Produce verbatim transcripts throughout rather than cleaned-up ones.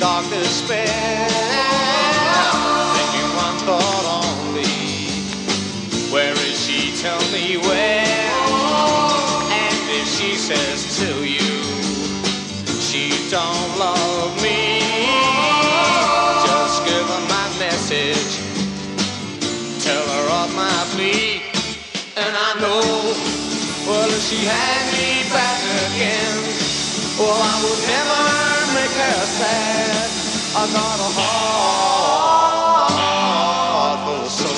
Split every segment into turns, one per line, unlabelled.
dark despair, thinking one thought only, where is she, tell me where? And if she says to you she don't love me, just give her my message, tell her of my plea. And I know, well, if she had me back again, well, I would never make her sad. I got a heart full of soul.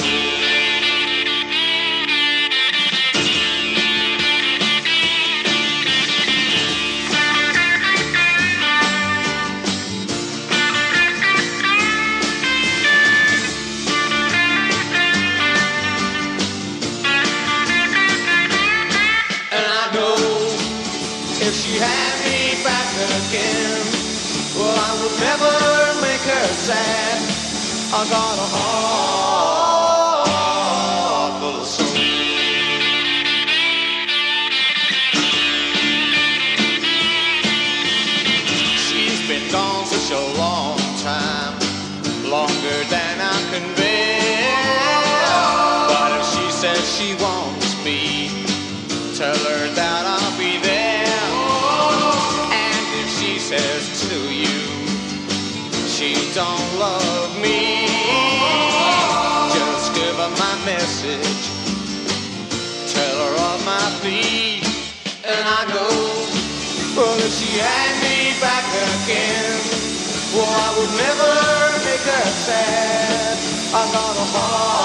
And I know if she had me back again, well, I would never make her sad. I got a heart full of soul. She's been gone such a long time, longer than I can bear. But if she says she wants me, tell her that I'll be there. And if she says to you she don't love me, just give her my message, tell her of my plea. And I know, well, if she had me back again, well, I would never make her sad. I got a heart